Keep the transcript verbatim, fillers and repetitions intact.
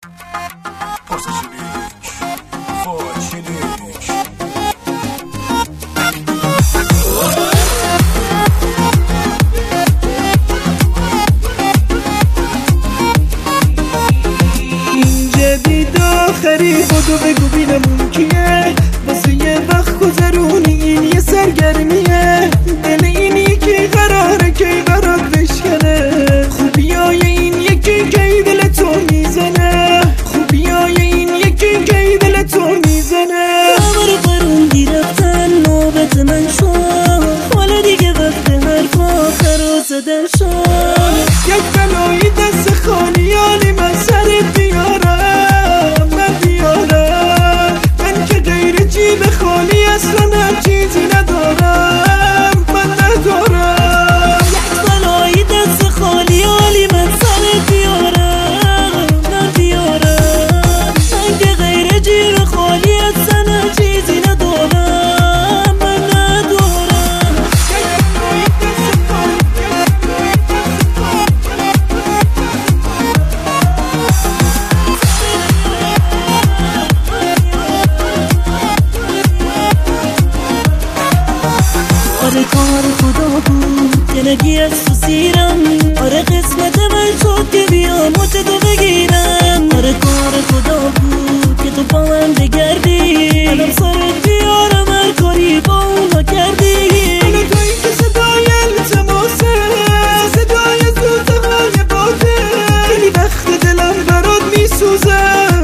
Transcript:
این جدید آخری خودو بگو بینمون کیه، واسه یه وقت گذرونی این یه سرگرمیه. دل این یکی قراره کی برات بشکنه، خوبیای این یکی کی دل تو میزنه، خوبیای این یکی کی دل تو میزنه. خبر قروندی رفتن نوبت من شد، حالا دیگه وقت حرف آخر رو زدن شد. یک بلایی دست خالی حالی من سرت بیارم، من بیارم من که غیر جیب خالی اصلا هم چیزی ندارم، من ندارم. یک بلایی دست خالی حالی من سرت بیارم، من بیارم من که غیر جیب خالی اصلا هم چیزی ندارم، من ندارم. یک بلایی دست خالی، یک آره کار خدا بود که نگی از تو سیرم، آره قسمت من شد که بیام و چه تو بگیرم. آره کار خدا بود که تو با من بگردی، الان سرت بیارم هر کاری با اونا کردی. حالا تویی که صدای التماسه، صدای سوزهای باته، خیلی وقت دلم برات میسوزه.